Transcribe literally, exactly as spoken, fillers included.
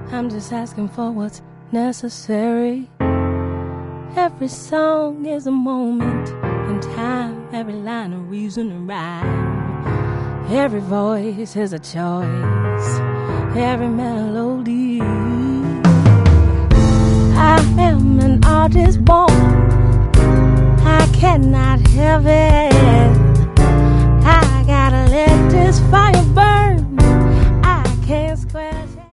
I'm just asking for what's necessary. Every song is a moment in time, every line a reason to rhyme. Every voice is a choice, every melody. I am an artist born, I cannot help it.